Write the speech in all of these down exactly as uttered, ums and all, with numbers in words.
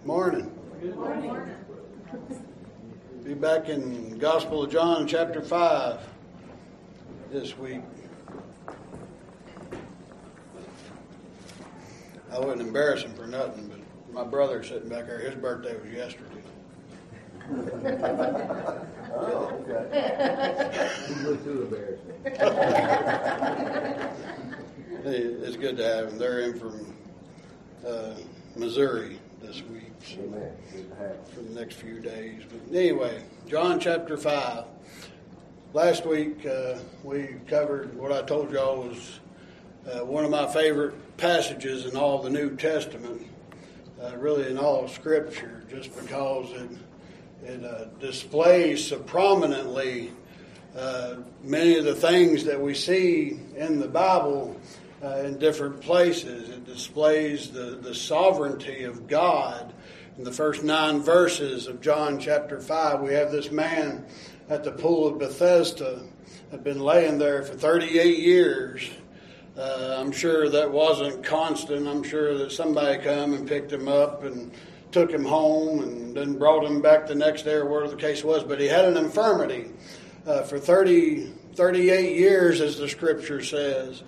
Morning. Good morning. Be back in Gospel of John, chapter five, this week. I wouldn't embarrass him for nothing, but my brother sitting back there, his birthday was yesterday. Oh, okay. You look too embarrassing. It's good to have them. They're in from uh, Missouri this week. So Amen. Good to have them. for the next few days. But anyway, John chapter five. Last week uh, we covered what I told y'all was uh, one of my favorite passages in all the New Testament, uh, really in all of Scripture, just because it it uh, displays so prominently uh, many of the things that we see in the Bible uh, in different places. It displays the, the sovereignty of God. In the first nine verses of John chapter five, we have this man at the pool of Bethesda had been laying there for thirty-eight years. Uh, I'm sure that wasn't constant. I'm sure that somebody come and picked him up and took him home and then brought him back the next day or whatever the case was. But he had an infirmity uh, for thirty, thirty-eight years, as the Scripture says.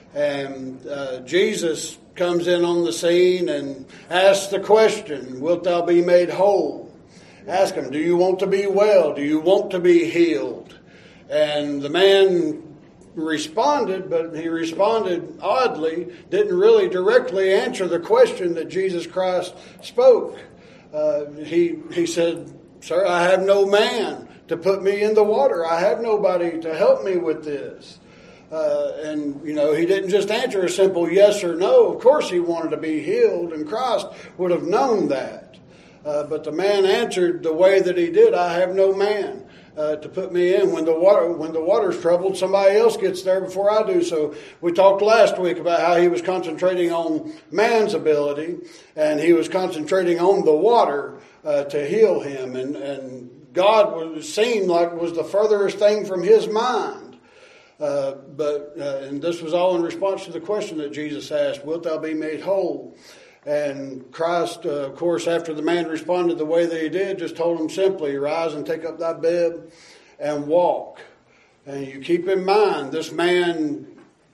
And uh, Jesus comes in on the scene and asks the question, "Wilt thou be made whole?" Ask him, "Do you want to be well? Do you want to be healed?" And the man responded, but he responded oddly, didn't really directly answer the question that Jesus Christ spoke. Uh, he he said, "Sir, I have no man to put me in the water. I have nobody to help me with this." Uh, and, you know, he didn't just answer a simple yes or no. Of course he wanted to be healed, and Christ would have known that. Uh, but the man answered the way that he did, "I have no man uh, to put me in. When the water when the water's troubled, somebody else gets there before I do." So we talked last week about how he was concentrating on man's ability, and he was concentrating on the water uh, to heal him. And, and God was seemed like was the furthest thing from his mind. Uh, but uh, and this was all in response to the question that Jesus asked, "Wilt thou be made whole?" And Christ, uh, of course, after the man responded the way that he did, just told him simply, "Rise and take up thy bed and walk." And you keep in mind, this man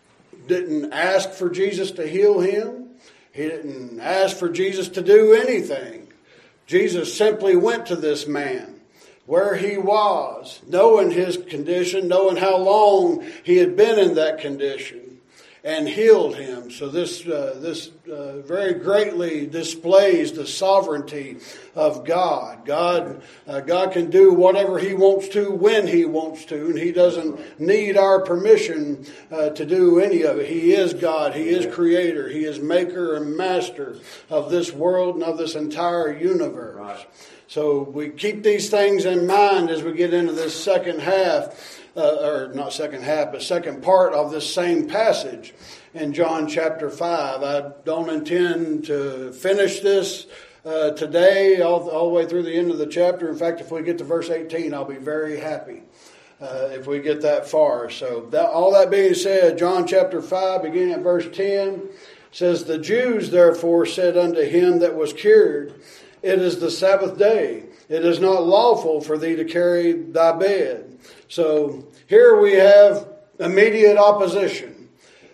didn't ask for Jesus to heal him. He didn't ask for Jesus to do anything. Jesus simply went to this man where he was, knowing his condition, knowing how long he had been in that condition, and healed him. So this uh, this uh, very greatly displays the sovereignty of God. God uh, God can do whatever he wants to when he wants to, and he doesn't need our permission uh, to do any of it. He is God. He is creator. He is maker and master of this world and of this entire universe. Right. So we keep these things in mind as we get into this second half, uh, or not second half, but second part of this same passage in John chapter five. I don't intend to finish this uh, today all, all the way through the end of the chapter. In fact, if we get to verse eighteen, I'll be very happy uh, if we get that far. So that, all that being said, John chapter five, beginning at verse ten, says, "The Jews therefore said unto him that was cured, It is the Sabbath day. It is not lawful for thee to carry thy bed." So here we have immediate opposition.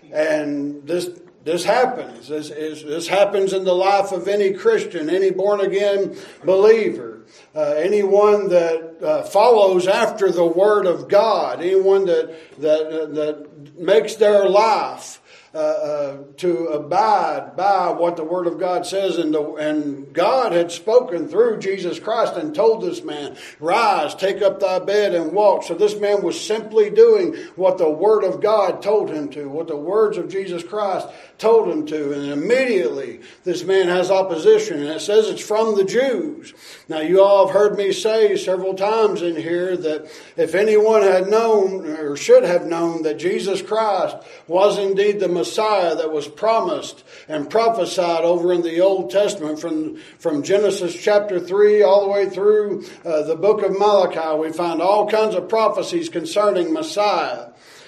And this this happens. This, is, this happens in the life of any Christian, any born-again believer, uh, anyone that uh, follows after the Word of God, anyone that, that, uh, that makes their life Uh, uh, to abide by what the Word of God says. And, the, and God had spoken through Jesus Christ and told this man, "Rise, take up thy bed and walk." So this man was simply doing what the Word of God told him to, what the words of Jesus Christ told him to. And immediately this man has opposition. And it says it's from the Jews. Now you all have heard me say several times in here that if anyone had known or should have known that Jesus Christ was indeed the Messiah that was promised and prophesied over in the Old Testament from, from Genesis chapter three all the way through uh, the book of Malachi, we find all kinds of prophecies concerning Messiah.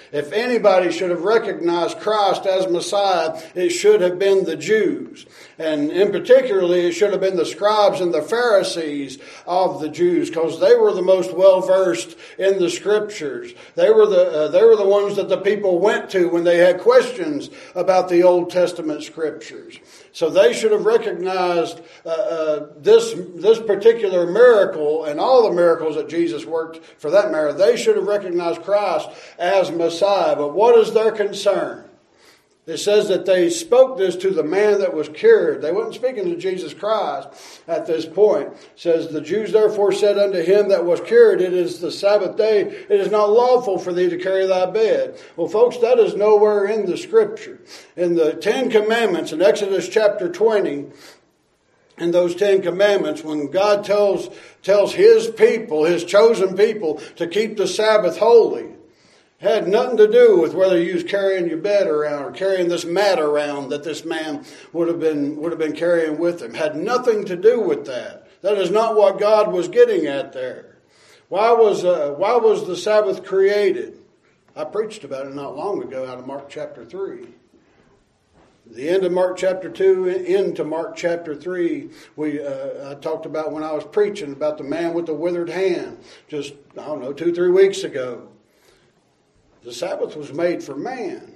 If anybody should have recognized Christ as Messiah, it should have been the Jews. And in particularly, it should have been the scribes and the Pharisees of the Jews, because they were the most well-versed in the Scriptures. They were the uh, they were the ones that the people went to when they had questions about the Old Testament Scriptures. So they should have recognized uh, uh, this this particular miracle and all the miracles that Jesus worked, for that matter. They should have recognized Christ as Messiah. But what is their concern? It says that they spoke this to the man that was cured. They weren't speaking to Jesus Christ at this point. It says, the Jews therefore said unto him that was cured, it is the Sabbath day. It is not lawful for thee to carry thy bed. Well, folks, that is nowhere in the Scripture. In the Ten Commandments, in Exodus chapter twenty, in those Ten Commandments, when God tells, tells his people, his chosen people, to keep the Sabbath holy, had nothing to do with whether you was carrying your bed around or carrying this mat around that this man would have been would have been carrying with him. Had nothing to do with that. That is not what God was getting at there. Why was uh, why was the Sabbath created? I preached about it not long ago out of Mark chapter three. The end of Mark chapter two into Mark chapter three, we uh, I talked about when I was preaching about the man with the withered hand just, I don't know, two, three weeks ago. The Sabbath was made for man,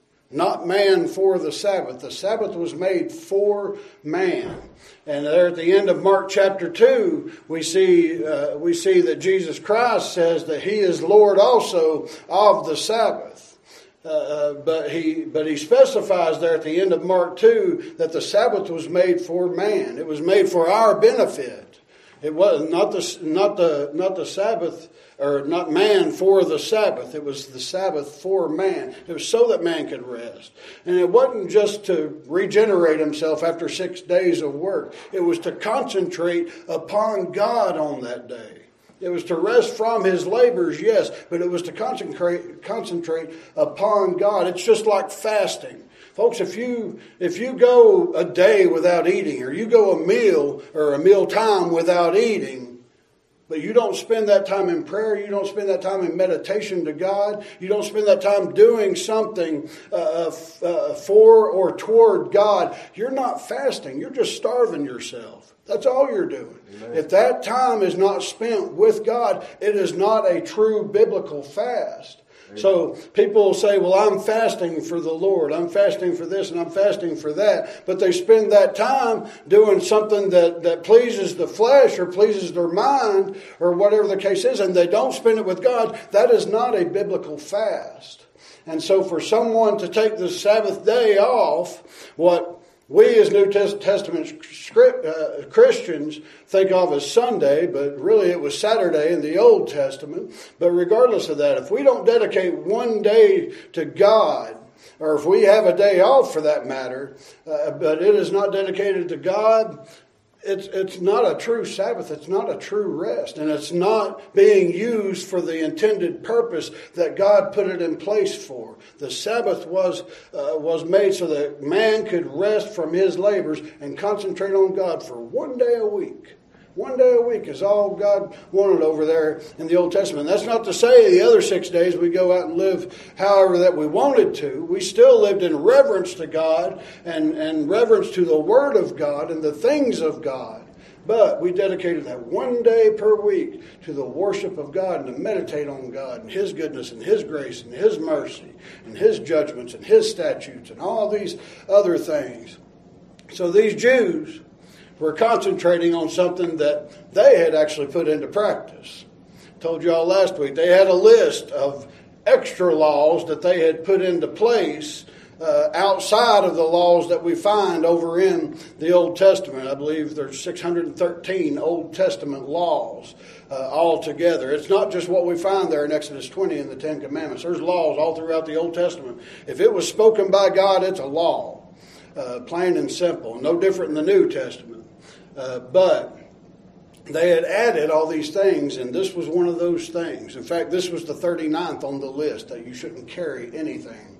not man for the Sabbath. The Sabbath was made for man. And there at the end of Mark chapter two, we see uh, we see that Jesus Christ says that he is Lord also of the Sabbath. Uh, but he but he specifies there at the end of Mark two that the Sabbath was made for man. It was made for our benefit. It was not the not the not the Sabbath, or not man for the Sabbath. It was the Sabbath for man. It was so that man could rest. And it wasn't just to regenerate himself after six days of work. It was to concentrate upon God on that day. It was to rest from his labors, yes, but it was to concentrate concentrate upon God. It's just like fasting. Folks, if you if you go a day without eating, or you go a meal or a meal time without eating, but you don't spend that time in prayer, you don't spend that time in meditation to God, you don't spend that time doing something uh, f- uh, for or toward God, you're not fasting. You're just starving yourself. That's all you're doing. Amen. If that time is not spent with God, it is not a true biblical fast. So people will say, well, I'm fasting for the Lord. I'm fasting for this and I'm fasting for that. But they spend that time doing something that, that pleases the flesh or pleases their mind or whatever the case is, and they don't spend it with God. That is not a biblical fast. And so for someone to take the Sabbath day off, what we as New Testament script, uh, Christians think of as Sunday, but really it was Saturday in the Old Testament. But regardless of that, if we don't dedicate one day to God, or if we have a day off for that matter, uh, but it is not dedicated to God, It's it's not a true Sabbath. It's not a true rest. And it's not being used for the intended purpose that God put it in place for. The Sabbath was uh, was made so that man could rest from his labors and concentrate on God for one day a week. One day a week is all God wanted over there in the Old Testament. That's not to say the other six days we go out and live however that we wanted to. We still lived in reverence to God and, and reverence to the Word of God and the things of God. But we dedicated that one day per week to the worship of God and to meditate on God and His goodness and His grace and His mercy and His judgments and His statutes and all these other things. So these Jews were concentrating on something that they had actually put into practice. Told you all last week, they had a list of extra laws that they had put into place uh, outside of the laws that we find over in the Old Testament. I believe there's six hundred thirteen Old Testament laws uh, altogether. It's not just what we find there in Exodus twenty in the Ten Commandments. There's laws all throughout the Old Testament. If it was spoken by God, it's a law. Uh, plain and simple. No different in the New Testament. Uh, but they had added all these things, and this was one of those things. In fact, this was the thirty-ninth on the list, that you shouldn't carry anything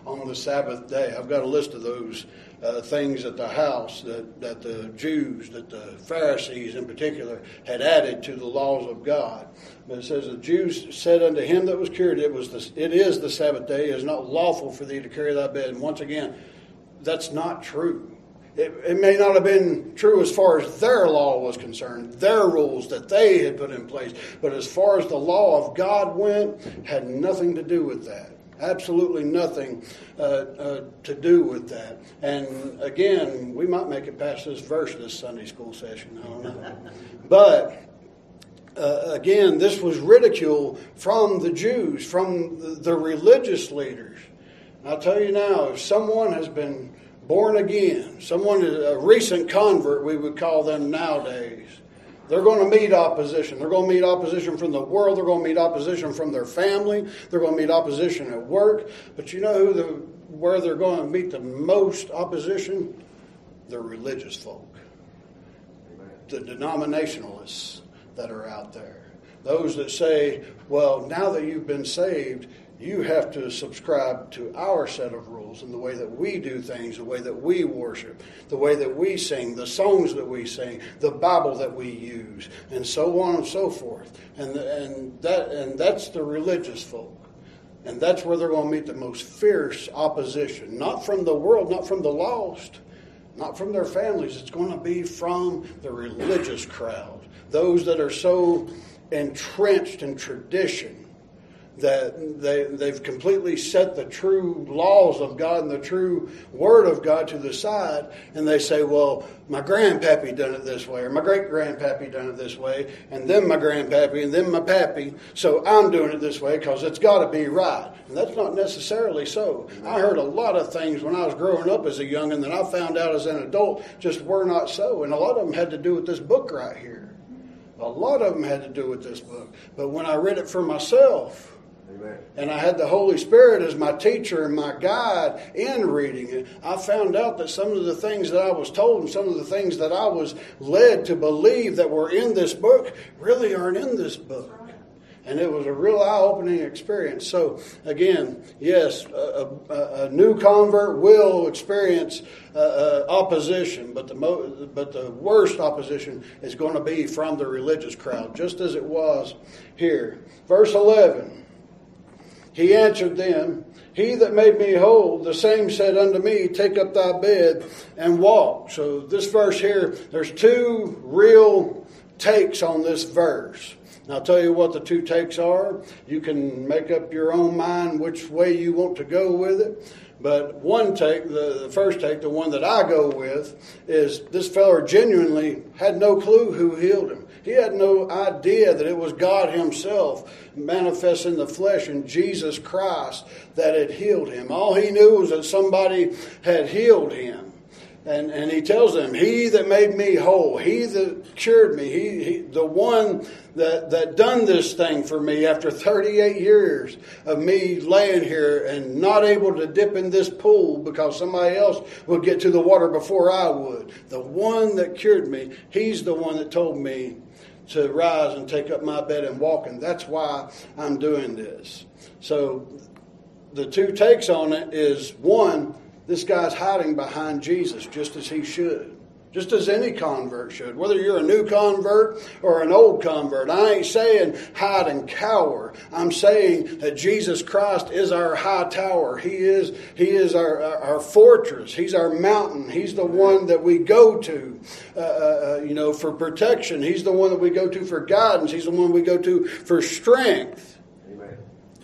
on the Sabbath day. I've got a list of those uh, things at the house that, that the Jews, that the Pharisees in particular, had added to the laws of God. But it says, the Jews said unto him that was cured, it was the, it is the Sabbath day, it is not lawful for thee to carry thy bed. And once again, that's not true. It, it may not have been true as far as their law was concerned, their rules that they had put in place. But as far as the law of God went, had nothing to do with that. Absolutely nothing uh, uh, to do with that. And again, we might make it past this verse this Sunday school session. I don't know. But uh, again, this was ridicule from the Jews, from the, the religious leaders. I'll tell you now, if someone has been born again, someone, a recent convert, we would call them nowadays, they're going to meet opposition. They're going to meet opposition from the world. They're going to meet opposition from their family. They're going to meet opposition at work. But you know who the, where they're going to meet the most opposition? The religious folk. The denominationalists that are out there. Those that say, well, now that you've been saved, you have to subscribe to our set of rules and the way that we do things, the way that we worship, the way that we sing, the songs that we sing, the Bible that we use, and so on and so forth. And and that and that's the religious folk. And that's where they're going to meet the most fierce opposition. Not from the world, not from the lost, not from their families. It's going to be from the religious crowd. Those that are so entrenched in tradition that they, they've completely set the true laws of God and the true Word of God to the side, and they say, well, my grandpappy done it this way, or my great-grandpappy done it this way, and then my grandpappy, and then my pappy, so I'm doing it this way because it's got to be right. And that's not necessarily so. I heard a lot of things when I was growing up as a youngin' that I found out as an adult just were not so, and a lot of them had to do with this book right here. A lot of them had to do with this book. But when I read it for myself, Amen. and I had the Holy Spirit as my teacher and my guide in reading it, I found out that some of the things that I was told and some of the things that I was led to believe that were in this book really aren't in this book. And it was a real eye-opening experience. So, again, yes, a, a, a new convert will experience uh, uh, opposition, but the mo- but the worst opposition is going to be from the religious crowd, just as it was here. Verse eleven. He answered them, He that made me whole, the same said unto me, Take up thy bed and walk. So this verse here, there's two real takes on this verse. And I'll tell you what the two takes are. You can make up your own mind which way you want to go with it. But one take, the, the first take, the one that I go with, is this fellow genuinely had no clue who healed him. He had no idea that it was God Himself manifest in the flesh in Jesus Christ that had healed him. All he knew was that somebody had healed him. And and he tells them, He that made me whole, He that cured me, he, he the one that, that done this thing for me after thirty-eight years of me laying here and not able to dip in this pool because somebody else would get to the water before I would. The one that cured me, He's the one that told me to rise and take up my bed and walk. And that's why I'm doing this. So the two takes on it is, one, this guy's hiding behind Jesus just as he should. Just as any convert should. Whether you're a new convert or an old convert. I ain't saying hide and cower. I'm saying that Jesus Christ is our high tower. He is He is our, our, our fortress. He's our mountain. He's the one that we go to uh, uh, you know, for protection. He's the one that we go to for guidance. He's the one we go to for strength. Amen.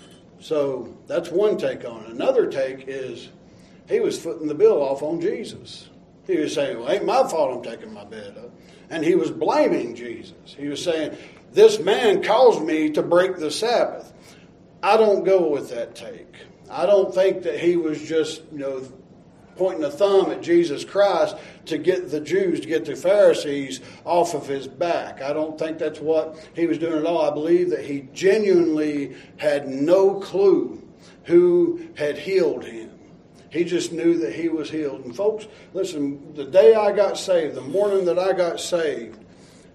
So that's one take on it. Another take is he was footing the bill off on Jesus. He was saying, well, it ain't my fault I'm taking my bed up. And he was blaming Jesus. He was saying, this man caused me to break the Sabbath. I don't go with that take. I don't think that he was just, you know, pointing a thumb at Jesus Christ to get the Jews, to get the Pharisees off of his back. I don't think that's what he was doing at all. I believe that he genuinely had no clue who had healed him. He just knew that he was healed. And folks, listen, the day I got saved, the morning that I got saved,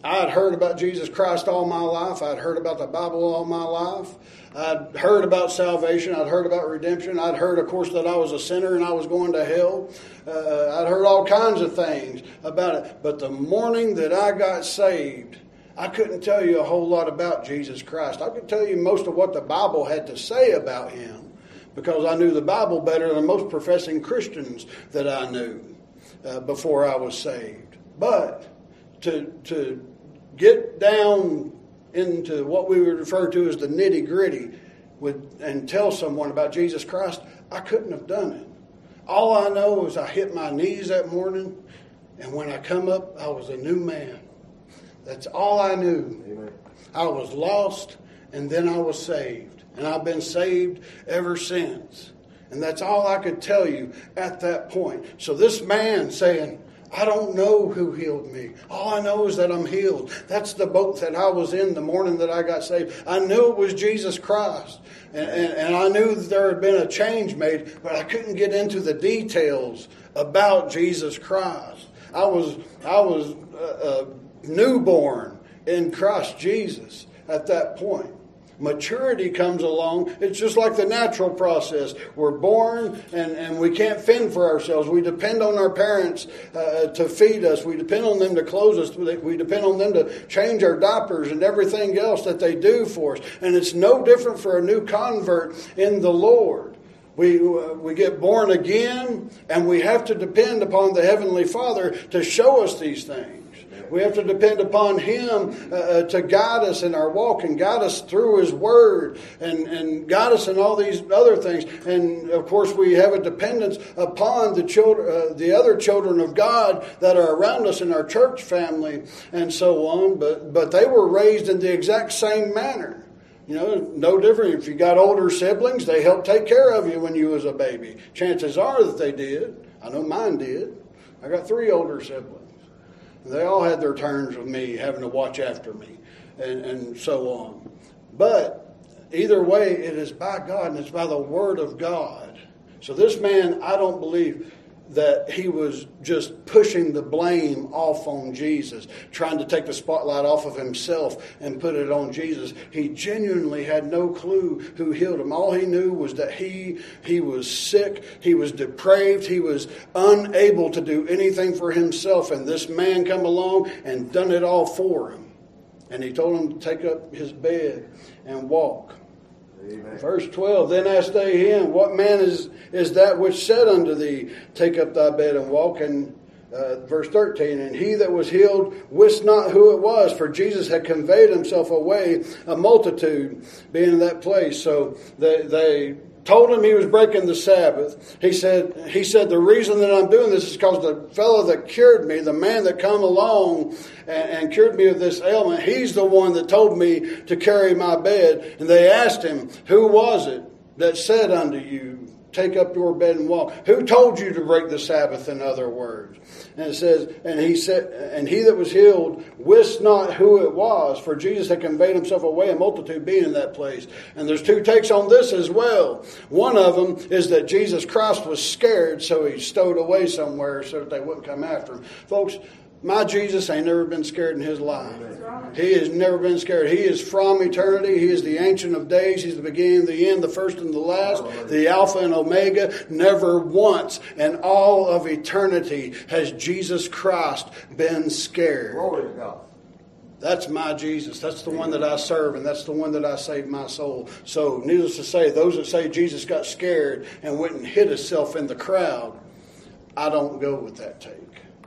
I had heard about Jesus Christ all my life. I'd heard about the Bible all my life. I'd heard about salvation. I'd heard about redemption. I'd heard, of course, that I was a sinner and I was going to hell. Uh, I'd heard all kinds of things about it. But the morning that I got saved, I couldn't tell you a whole lot about Jesus Christ. I could tell you most of what the Bible had to say about him because I knew the Bible better than most professing Christians that I knew uh, before I was saved. But to to get down into what we would refer to as the nitty-gritty with, and tell someone about Jesus Christ, I couldn't have done it. All I know is I hit my knees that morning, and when I come up, I was a new man. That's all I knew. Amen. I was lost, and then I was saved. And I've been saved ever since. And that's all I could tell you at that point. So this man saying, I don't know who healed me. All I know is that I'm healed. That's the boat that I was in the morning that I got saved. I knew it was Jesus Christ. And, and, and I knew that there had been a change made, but I couldn't get into the details about Jesus Christ. I was, I was uh, uh, newborn in Christ Jesus at that point. Maturity comes along. It's just like the natural process. We're born and, and we can't fend for ourselves. We depend on our parents uh, to feed us. We depend on them to clothe us. We depend on them to change our diapers and everything else that they do for us. And it's no different for a new convert in the Lord. We, uh, we get born again and we have to depend upon the Heavenly Father to show us these things. We have to depend upon Him uh, to guide us in our walk and guide us through His Word and, and guide us in all these other things. And, of course, we have a dependence upon the children, uh, the other children of God that are around us in our church family and so on. But, but they were raised in the exact same manner. You know, no different. If you got older siblings, they helped take care of you when you was a baby. Chances are that they did. I know mine did. I got three older siblings. They all had their turns with me, having to watch after me, and, and so on. But either way, it is by God, and it's by the Word of God. So this man, I don't believe that he was just pushing the blame off on Jesus, trying to take the spotlight off of himself and put it on Jesus. He genuinely had no clue who healed him. All he knew was that he he was sick, he was depraved, he was unable to do anything for himself. And this man come along and done it all for him. And he told him to take up his bed and walk. Amen. Verse twelve, then asked they him, what man is, is that which said unto thee, take up thy bed and walk? And uh, verse thirteen, and he that was healed wist not who it was, for Jesus had conveyed himself away, a multitude being in that place. So they, they told him he was breaking the Sabbath. He said, he said, the reason that I'm doing this is because the fellow that cured me, the man that come along and, and cured me of this ailment, he's the one that told me to carry my bed. And they asked him, who was it that said unto you, take up your bed and walk? Who told you to break the Sabbath, in other words? And it says, and he said, and he that was healed wist not who it was, for Jesus had conveyed himself away, a multitude being in that place. And there's two takes on this as well. One of them is that Jesus Christ was scared, so he stowed away somewhere so that they wouldn't come after him. Folks, my Jesus ain't never been scared in his life. He has never been scared. He is from eternity. He is the Ancient of Days. He's the beginning, the end, the first and the last, the Alpha and Omega. Never once in all of eternity has Jesus Christ been scared. Glory to God. That's my Jesus. That's the one that I serve, and that's the one that I saved my soul. So, needless to say, those that say Jesus got scared and went and hid himself in the crowd, I don't go with that take.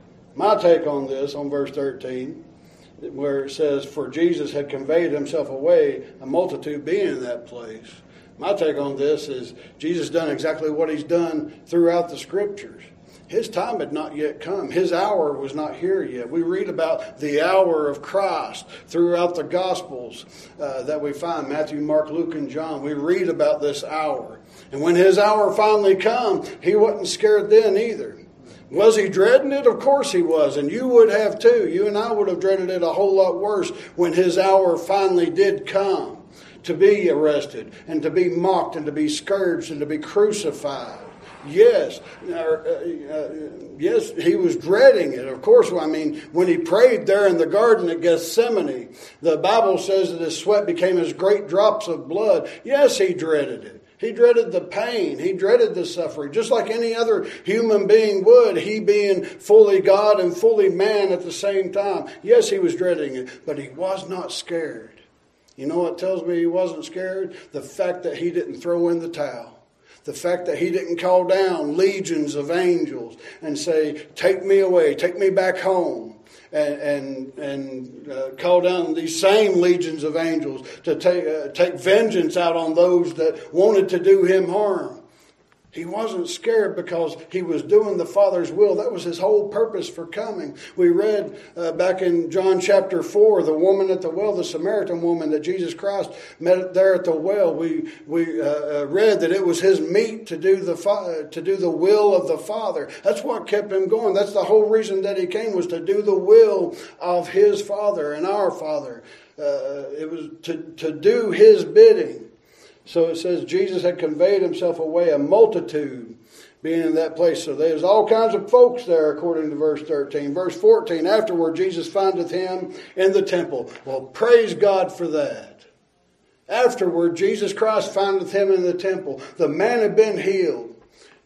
My take on this, on verse thirteen, where it says, for Jesus had conveyed himself away, a multitude being in that place. My take on this is Jesus done exactly what he's done throughout the Scriptures. His time had not yet come. His hour was not here yet. We read about the hour of Christ throughout the Gospels uh, that we find, Matthew, Mark, Luke, and John. We read about this hour. And when his hour finally come, he wasn't scared then either. Was he dreading it? Of course he was, and you would have too. You and I would have dreaded it a whole lot worse when his hour finally did come to be arrested and to be mocked and to be scourged and to be crucified. Yes, uh, uh, yes, he was dreading it. Of course, I mean, when he prayed there in the garden at Gethsemane, the Bible says that his sweat became as great drops of blood. Yes, he dreaded it. He dreaded the pain. He dreaded the suffering, just like any other human being would, he being fully God and fully man at the same time. Yes, he was dreading it, but he was not scared. You know what tells me he wasn't scared? The fact that he didn't throw in the towel. The fact that he didn't call down legions of angels and say, take me away, take me back home. And and, and uh, call down these same legions of angels to take uh, take vengeance out on those that wanted to do him harm. He wasn't scared because he was doing the Father's will. That was his whole purpose for coming. We read uh, back in John chapter four, the woman at the well, the Samaritan woman that Jesus Christ met there at the well. We we uh, read that it was his meat to do the fa- to do the will of the Father. That's what kept him going. That's the whole reason that he came, was to do the will of his Father and our Father. Uh, it was to to do his bidding. So it says Jesus had conveyed himself away, a multitude being in that place. So there's all kinds of folks there, according to verse thirteen. Verse fourteen, afterward Jesus findeth him in the temple. Well, praise God for that. Afterward, Jesus Christ findeth him in the temple. The man had been healed.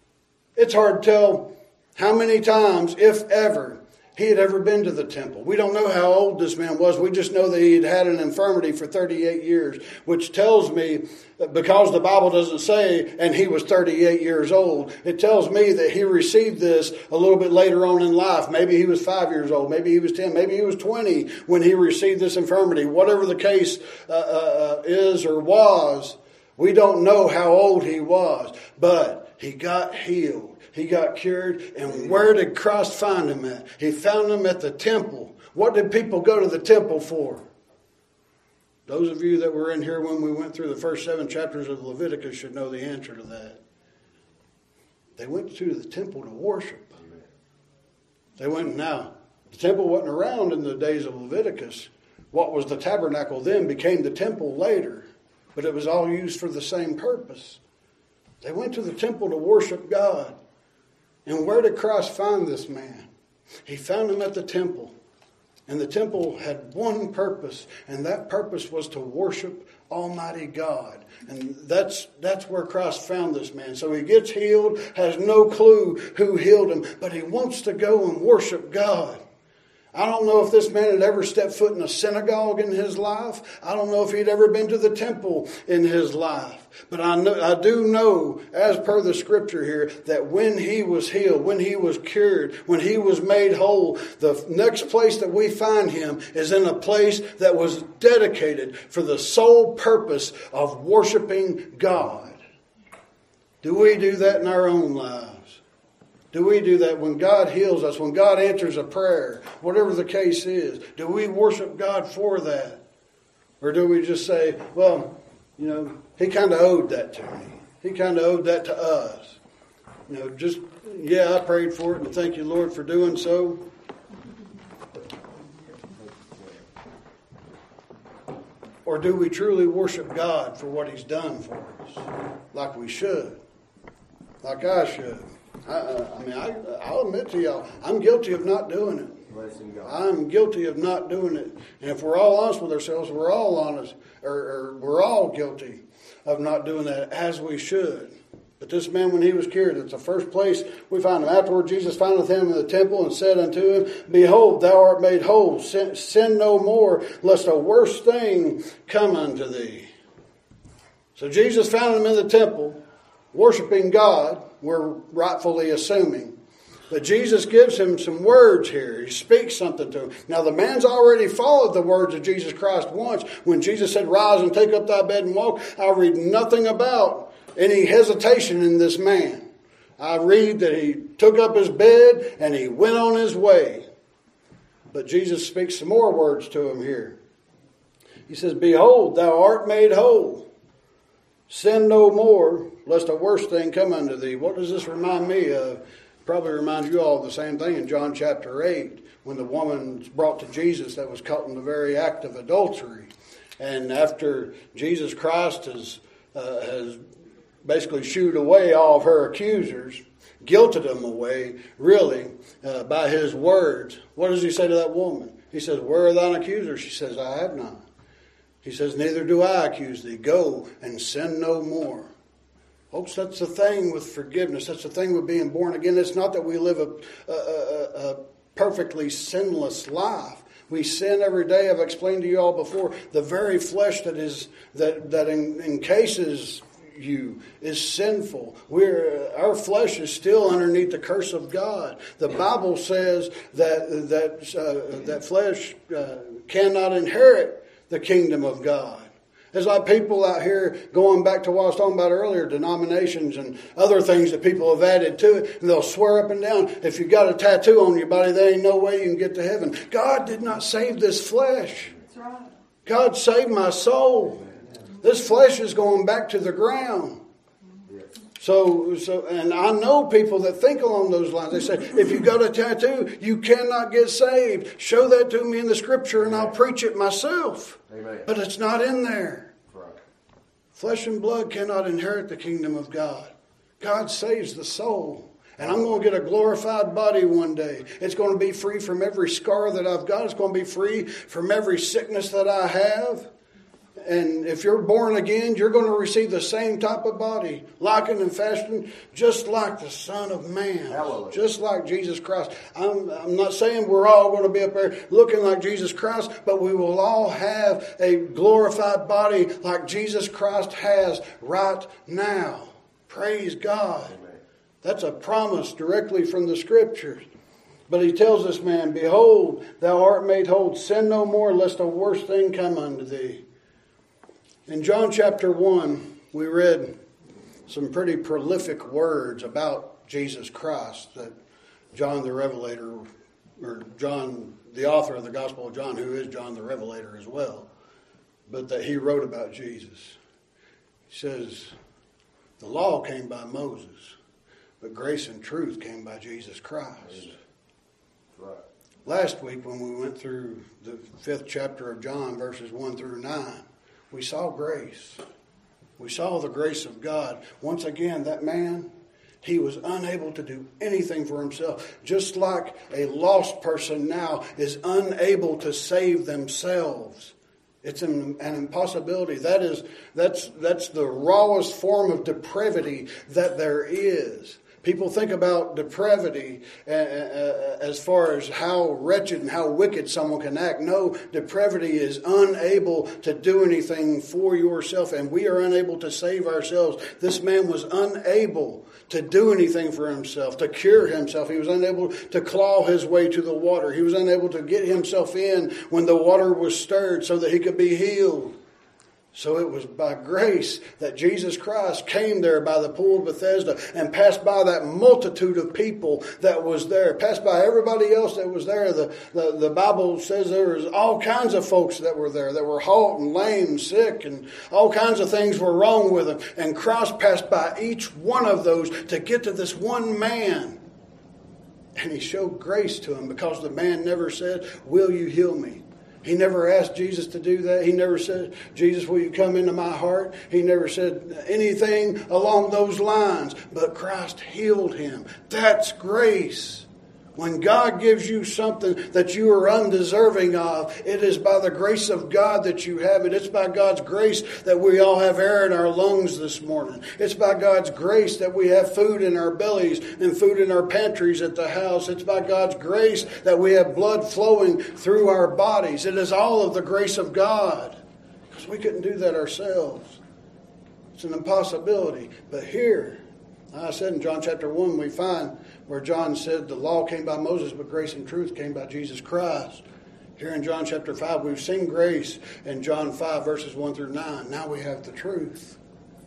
It's hard to tell how many times, if ever, he had ever been to the temple. We don't know how old this man was. We just know that he had had an infirmity for thirty-eight years, which tells me, because the Bible doesn't say, and he was thirty-eight years old, it tells me that he received this a little bit later on in life. Maybe he was five years old. Maybe he was ten. Maybe he was twenty when he received this infirmity. Whatever the case uh, uh, is or was, we don't know how old he was. But he got healed. He got cured. And where did Christ find him at? He found him at the temple. What did people go to the temple for? Those of you that were in here when we went through the first seven chapters of Leviticus should know the answer to that. They went to the temple to worship. They went, now, the temple wasn't around in the days of Leviticus. What was the tabernacle then became the temple later. But it was all used for the same purpose. They went to the temple to worship God. And where did Christ find this man? He found him at the temple. And the temple had one purpose, and that purpose was to worship Almighty God. And that's that's where Christ found this man. So he gets healed, has no clue who healed him, but he wants to go and worship God. I don't know if this man had ever stepped foot in a synagogue in his life. I don't know if he'd ever been to the temple in his life. But I know, I do know, as per the scripture here, that when he was healed, when he was cured, when he was made whole, the next place that we find him is in a place that was dedicated for the sole purpose of worshiping God. Do we do that in our own lives? Do we do that when God heals us, when God answers a prayer, whatever the case is? Do we worship God for that? Or do we just say, well, you know, he kind of owed that to me. He kind of owed that to us. You know, just, yeah, I prayed for it and thank you, Lord, for doing so. Or do we truly worship God for what he's done for us? Like we should. Like I should. I, I mean, I, I'll admit to y'all, I'm guilty of not doing it. Blessing God. I'm guilty of not doing it. And if we're all honest with ourselves, we're all honest, or, or we're all guilty of not doing that as we should. But this man, when he was cured, it's the first place we find him. Afterward, Jesus findeth him in the temple and said unto him, Behold, thou art made whole. Sin, sin no more, lest a worse thing come unto thee. So Jesus found him in the temple, worshiping God, we're rightfully assuming. But Jesus gives him some words here. He speaks something to him. Now the man's already followed the words of Jesus Christ once. When Jesus said, Rise and take up thy bed and walk, I read nothing about any hesitation in this man. I read that he took up his bed and he went on his way. But Jesus speaks some more words to him here. He says, Behold, thou art made whole. Sin no more, lest a worse thing come unto thee. What does this remind me of? Probably reminds you all of the same thing in John chapter eight, when the woman's brought to Jesus that was caught in the very act of adultery. And after Jesus Christ has, uh, has basically shooed away all of her accusers, guilted them away, really, uh, by his words. What does he say to that woman? He says, "Where are thine accusers?" She says, "I have none." He says, "Neither do I accuse thee. Go and sin no more." Folks, that's the thing with forgiveness. That's the thing with being born again. It's not that we live a, a, a, a perfectly sinless life. We sin every day. I've explained to you all before. The very flesh that is that that encases you is sinful. We're our flesh is still underneath the curse of God. The Bible says that that uh, that flesh uh, cannot inherit the kingdom of God. There's like people out here going back to what I was talking about earlier, denominations and other things that people have added to it, and they'll swear up and down, if you've got a tattoo on your body, there ain't no way you can get to heaven. God did not save this flesh. That's right. God saved my soul. This flesh is going back to the ground. So, so, and I know people that think along those lines. They say, if you got a tattoo, you cannot get saved. Show that to me in the Scripture and I'll preach it myself. Amen. But it's not in there. Right. Flesh and blood cannot inherit the kingdom of God. God saves the soul. And I'm going to get a glorified body one day. It's going to be free from every scar that I've got. It's going to be free from every sickness that I have. And if you're born again, you're going to receive the same type of body, likened and fashioned, just like the Son of Man, Hallelujah. Just like Jesus Christ. I'm, I'm not saying we're all going to be up there looking like Jesus Christ, but we will all have a glorified body like Jesus Christ has right now. Praise God. Amen. That's a promise directly from the Scriptures. But he tells this man, "Behold, thou art made whole. Sin no more, lest a worse thing come unto thee." In John chapter one, we read some pretty prolific words about Jesus Christ that John the Revelator, or John, the author of the Gospel of John, who is John the Revelator as well, but that he wrote about Jesus. He says, the law came by Moses, but grace and truth came by Jesus Christ. Right. Last week when we went through the fifth chapter of John, verses one through nine, we saw grace. We saw the grace of God. Once again, that man, he was unable to do anything for himself. Just like a lost person now is unable to save themselves. It's an, an impossibility. That is, that's, that's the rawest form of depravity that there is. People think about depravity uh, uh, as far as how wretched and how wicked someone can act. No, depravity is unable to do anything for yourself, and we are unable to save ourselves. This man was unable to do anything for himself, to cure himself. He was unable to claw his way to the water. He was unable to get himself in when the water was stirred so that he could be healed. So it was by grace that Jesus Christ came there by the pool of Bethesda and passed by that multitude of people that was there, passed by everybody else that was there. The, the, the Bible says there was all kinds of folks that were there that were halt and lame and sick, and all kinds of things were wrong with them. And Christ passed by each one of those to get to this one man. And he showed grace to him because the man never said, "Will you heal me?" He never asked Jesus to do that. He never said, "Jesus, will you come into my heart?" He never said anything along those lines. But Christ healed him. That's grace. When God gives you something that you are undeserving of, it is by the grace of God that you have it. It's by God's grace that we all have air in our lungs this morning. It's by God's grace that we have food in our bellies and food in our pantries at the house. It's by God's grace that we have blood flowing through our bodies. It is all of the grace of God, because we couldn't do that ourselves. It's an impossibility. But here, I said in John chapter one, we find where John said the law came by Moses, but grace and truth came by Jesus Christ. Here in John chapter five, we've seen grace in John five, verses one through nine. Now we have the truth.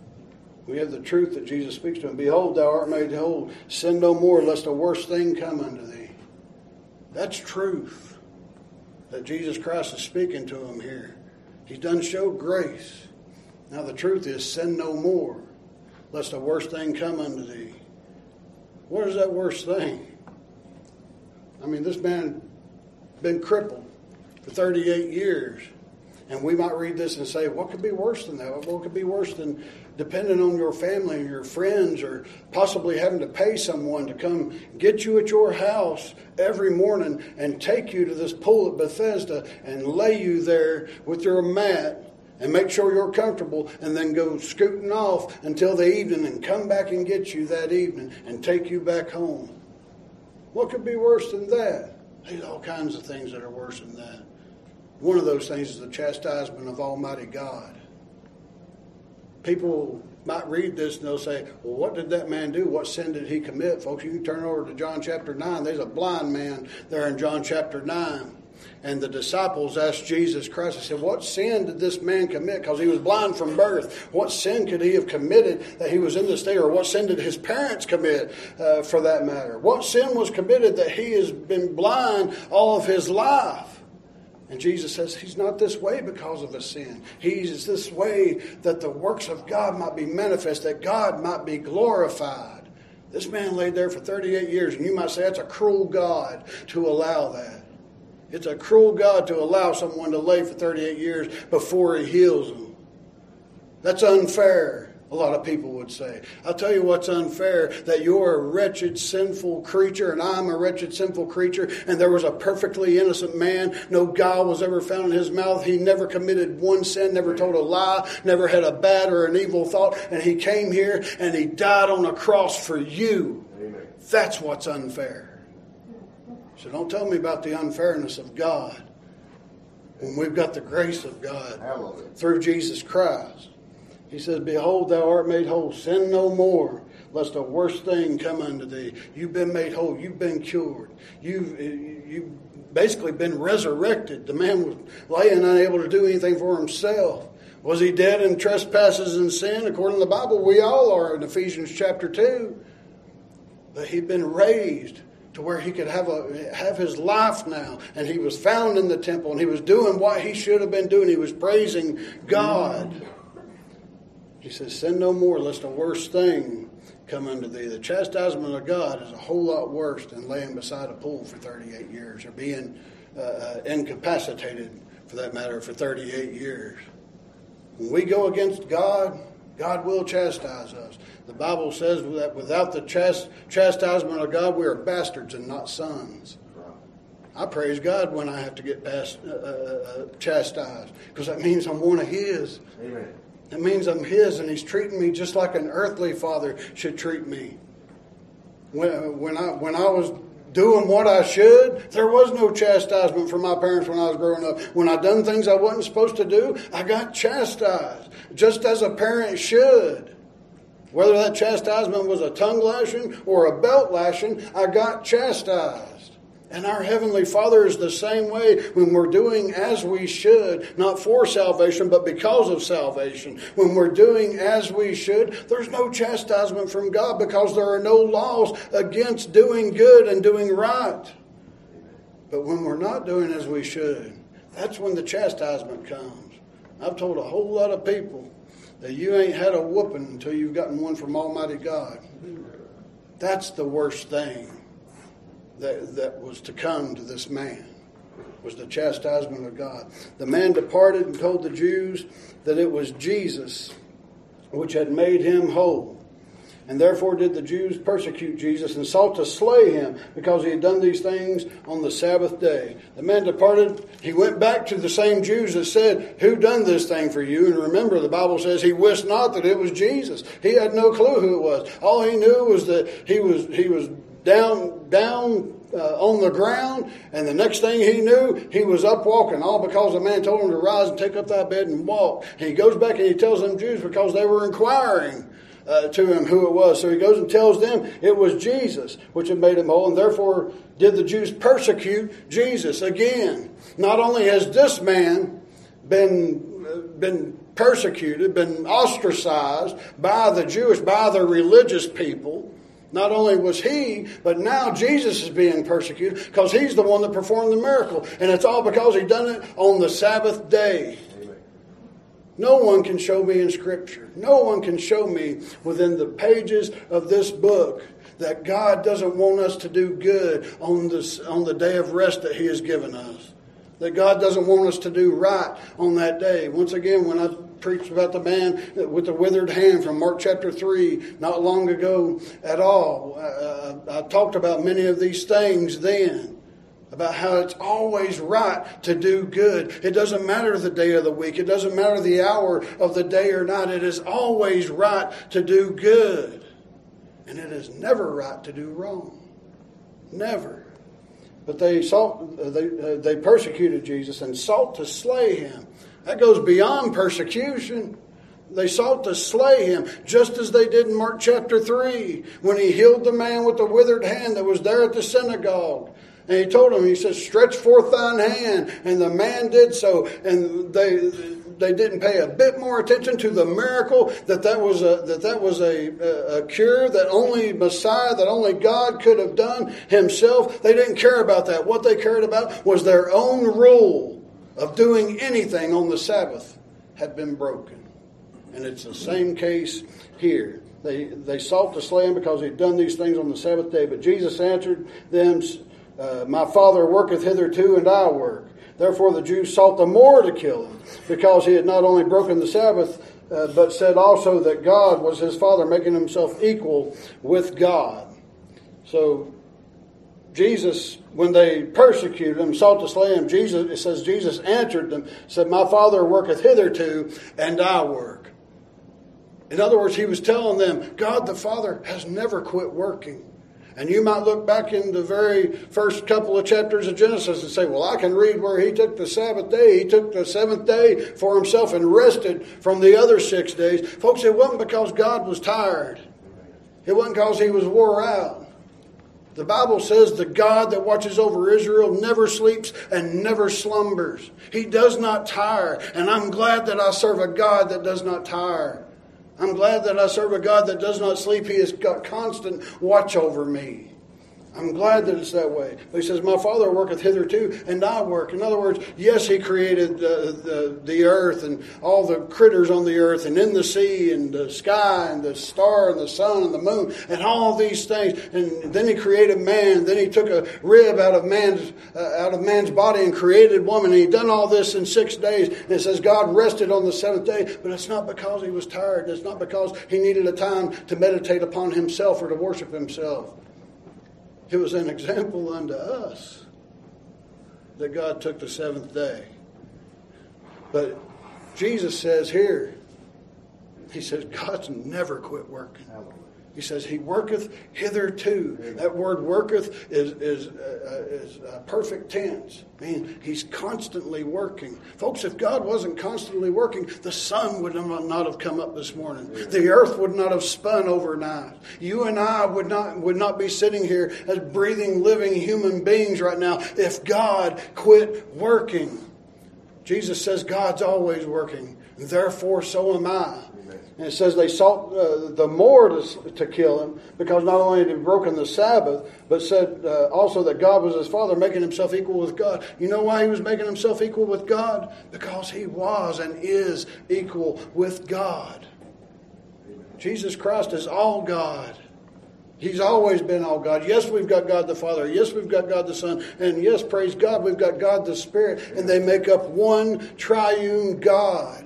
We have the truth that Jesus speaks to him. "Behold, thou art made whole. Sin no more, lest a worse thing come unto thee." That's truth that Jesus Christ is speaking to him here. He's done showed grace. Now the truth is, sin no more, lest a worse thing come unto thee. What is that worst thing? I mean, this man had been crippled for thirty-eight years. And we might read this and say, what could be worse than that? What could be worse than depending on your family and your friends, or possibly having to pay someone to come get you at your house every morning and take you to this pool at Bethesda and lay you there with your mat and make sure you're comfortable, and then go scooting off until the evening and come back and get you that evening and take you back home? What could be worse than that? There's all kinds of things that are worse than that. One of those things is the chastisement of Almighty God. People might read this and they'll say, well, what did that man do? What sin did he commit? Folks, you can turn over to John chapter nine. There's a blind man there in John chapter nine. And the disciples asked Jesus Christ, they said, what sin did this man commit? Because he was blind from birth. What sin could he have committed that he was in this state? Or what sin did his parents commit, uh, for that matter? What sin was committed that he has been blind all of his life? And Jesus says he's not this way because of a sin. He's this way that the works of God might be manifest, that God might be glorified. This man laid there for thirty-eight years, and you might say that's a cruel God to allow that. It's a cruel God to allow someone to lay for thirty-eight years before he heals them. That's unfair, a lot of people would say. I'll tell you what's unfair, that you're a wretched, sinful creature, and I'm a wretched, sinful creature, and there was a perfectly innocent man. No guile was ever found in his mouth. He never committed one sin, never told a lie, never had a bad or an evil thought, and he came here and he died on a cross for you. Amen. That's what's unfair. So don't tell me about the unfairness of God when we've got the grace of God through Jesus Christ. He says, behold, thou art made whole. Sin no more, lest a worse thing come unto thee. You've been made whole. You've been cured. You've, you've basically been resurrected. The man was laying unable to do anything for himself. Was he dead in trespasses and sin? According to the Bible, we all are in Ephesians chapter two. But he'd been raised to where he could have a have his life now. And he was found in the temple, and he was doing what he should have been doing. He was praising God. He says, sin no more, lest a worse thing come unto thee. The chastisement of God is a whole lot worse than laying beside a pool for thirty-eight years, or being uh, incapacitated, for that matter, for thirty-eight years. When we go against God, God will chastise us. The Bible says that without the chast- chastisement of God, we are bastards and not sons. I praise God when I have to get past, uh, uh, chastised, because that means I'm one of His. Amen. It means I'm His, and He's treating me just like an earthly father should treat me. When, when I when I was doing what I should, there was no chastisement from my parents when I was growing up. When I done things I wasn't supposed to do, I got chastised, just as a parent should. Whether that chastisement was a tongue lashing or a belt lashing, I got chastised. And our Heavenly Father is the same way when we're doing as we should, not for salvation, but because of salvation. When we're doing as we should, there's no chastisement from God, because there are no laws against doing good and doing right. But when we're not doing as we should, that's when the chastisement comes. I've told a whole lot of people that you ain't had a whooping until you've gotten one from Almighty God. That's the worst thing that, that was to come to this man, was the chastisement of God. The man departed and told the Jews that it was Jesus which had made him whole. And therefore did the Jews persecute Jesus and sought to slay him, because he had done these things on the Sabbath day. The man departed. He went back to the same Jews that said, who done this thing for you? And remember, the Bible says he wist not that it was Jesus. He had no clue who it was. All he knew was that he was he was down down uh, on the ground, and the next thing he knew, he was up walking, all because the man told him to rise and take up thy bed and walk. And he goes back and he tells them Jews, because they were inquiring Uh, to him who it was. So he goes and tells them it was Jesus which had made him whole, and therefore did the Jews persecute Jesus again. Not only has this man been uh, been persecuted, been ostracized by the Jewish, by the religious people. Not only was he, but now Jesus is being persecuted, because he's the one that performed the miracle, and it's all because he done it on the Sabbath day. No one can show me in Scripture, no one can show me within the pages of this book that God doesn't want us to do good on this on the day of rest that He has given us. that God doesn't want us to do right on that day. Once again, when I preached about the man with the withered hand from Mark chapter three not long ago at all, uh, I talked about many of these things then, about how it's always right to do good. It doesn't matter the day of the week. It doesn't matter the hour of the day or night. It is always right to do good. And it is never right to do wrong. Never. But they sought, they, uh, they persecuted Jesus and sought to slay him. That goes beyond persecution. They sought to slay him, just as they did in Mark chapter three, when he healed the man with the withered hand that was there at the synagogue. And he told him, he said, stretch forth thine hand. And the man did so. And they they didn't pay a bit more attention to the miracle that that was a, that that was a, a, a cure that only Messiah, that only God could have done himself. They didn't care about that. What they cared about was their own rule of doing anything on the Sabbath had been broken. And it's the same case here. They, they sought to slay him because he'd done these things on the Sabbath day. But Jesus answered them, Uh, my Father worketh hitherto, and I work. Therefore the Jews sought the more to kill him, because he had not only broken the Sabbath, uh, but said also that God was his Father, making himself equal with God. So Jesus, when they persecuted him, sought to slay him, Jesus, it says Jesus answered them, said, my Father worketh hitherto, and I work. In other words, he was telling them, God the Father has never quit working. And you might look back in the very first couple of chapters of Genesis and say, well, I can read where he took the Sabbath day. He took the seventh day for himself and rested from the other six days. Folks, it wasn't because God was tired. It wasn't because he was wore out. The Bible says the God that watches over Israel never sleeps and never slumbers. He does not tire. And I'm glad that I serve a God that does not tire. I'm glad that I serve a God that does not sleep. He has got constant watch over me. I'm glad that it's that way. But he says, my Father worketh hitherto, and I work. In other words, yes, he created uh, the, the earth and all the critters on the earth and in the sea and the sky and the star and the sun and the moon and all these things. And then he created man. Then he took a rib out of man's uh, out of man's body and created woman. And he done all this in six days. And it says God rested on the seventh day. But it's not because he was tired. It's not because he needed a time to meditate upon himself or to worship himself. It was an example unto us that God took the seventh day. But Jesus says here, he says, God's never quit working. He says, he worketh hitherto. That word worketh is, is, uh, is a perfect tense. I mean, he's constantly working. Folks, if God wasn't constantly working, the sun would not have come up this morning. The earth would not have spun overnight. You and I would not, would not be sitting here as breathing, living human beings right now if God quit working. Jesus says God's always working. And therefore, so am I. And it says they sought uh, the more to, to kill him, because not only had he broken the Sabbath, but said uh, also that God was his Father, making himself equal with God. You know why he was making himself equal with God? Because he was and is equal with God. Jesus Christ is all God. He's always been all God. Yes, we've got God the Father. Yes, we've got God the Son. And yes, praise God, we've got God the Spirit. And they make up one triune God.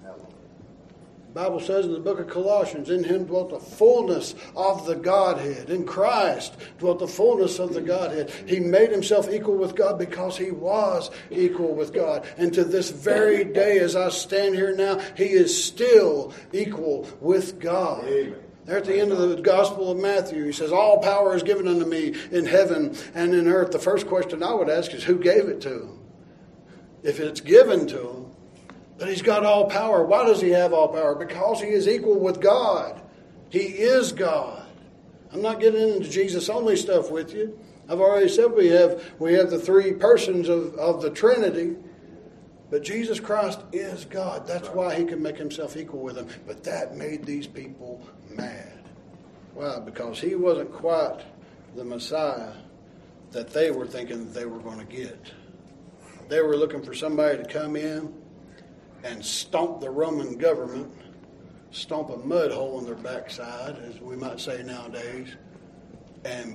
The Bible says in the book of Colossians, in him dwelt the fullness of the Godhead. In Christ dwelt the fullness of the Godhead. He made himself equal with God because he was equal with God. And to this very day, as I stand here now, he is still equal with God. Amen. There at the end of the Gospel of Matthew, he says, all power is given unto me in heaven and in earth. The first question I would ask is, who gave it to him? If it's given to him, but he's got all power. Why does he have all power? Because he is equal with God. He is God. I'm not getting into Jesus only stuff with you. I've already said we have we have the three persons of, of the Trinity. But Jesus Christ is God. That's why he can make himself equal with them. But that made these people mad. Why? Because he wasn't quite the Messiah that they were thinking that they were going to get. They were looking for somebody to come in and stomp the Roman government, stomp a mud hole in their backside, as we might say nowadays, and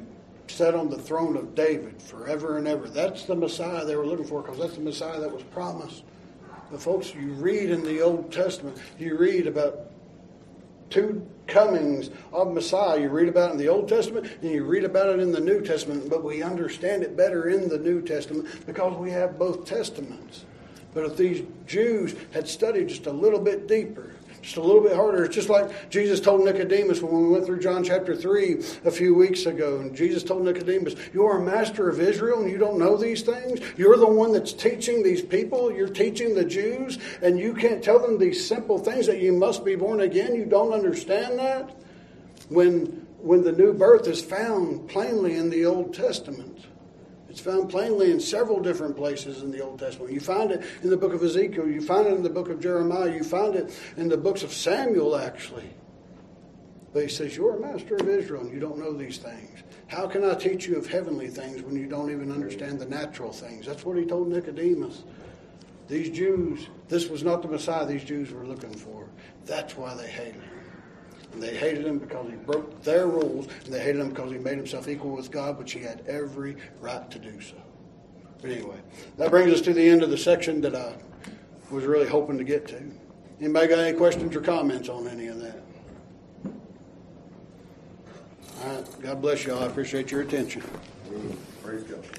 sat on the throne of David forever and ever. That's the Messiah they were looking for, because that's the Messiah that was promised. But folks, you read in the Old Testament, you read about two comings of Messiah. You read about it in the Old Testament and you read about it in the New Testament, but we understand it better in the New Testament because we have both testaments. But if these Jews had studied just a little bit deeper, just a little bit harder, it's just like Jesus told Nicodemus when we went through John chapter three a few weeks ago. And Jesus told Nicodemus, you are a master of Israel and you don't know these things? You're the one that's teaching these people. You're teaching the Jews and you can't tell them these simple things that you must be born again. You don't understand that? When, when the new birth is found plainly in the Old Testament. It's found plainly in several different places in the Old Testament. You find it in the book of Ezekiel. You find it in the book of Jeremiah. You find it in the books of Samuel, actually. But he says, you're a master of Israel and you don't know these things. How can I teach you of heavenly things when you don't even understand the natural things? That's what he told Nicodemus. These Jews, this was not the Messiah these Jews were looking for. That's why they hated him. And they hated him because he broke their rules, and they hated him because he made himself equal with God, which he had every right to do so. But anyway, that brings us to the end of the section that I was really hoping to get to. Anybody got any questions or comments on any of that? All right. God bless y'all. I appreciate your attention. Praise God.